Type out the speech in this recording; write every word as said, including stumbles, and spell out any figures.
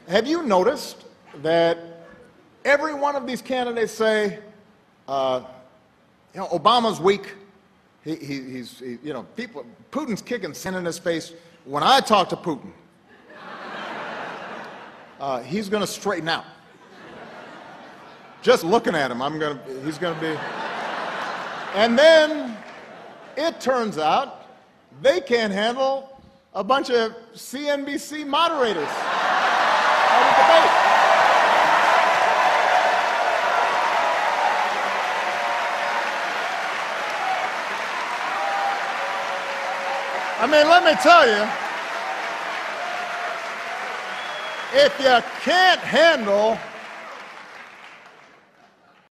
have you noticed that every one of these candidates say, uh, you know, Obama's weak. He, he, he's, he, you know, people, Putin's kicking sin in his face. When I talk to Putin, uh, he's going to straighten out. Just looking at him, I'm going to, he's going to be. And then it turns out they can't handle a bunch of C N B C moderators at a debate. I mean, let me tell you, if you can't handle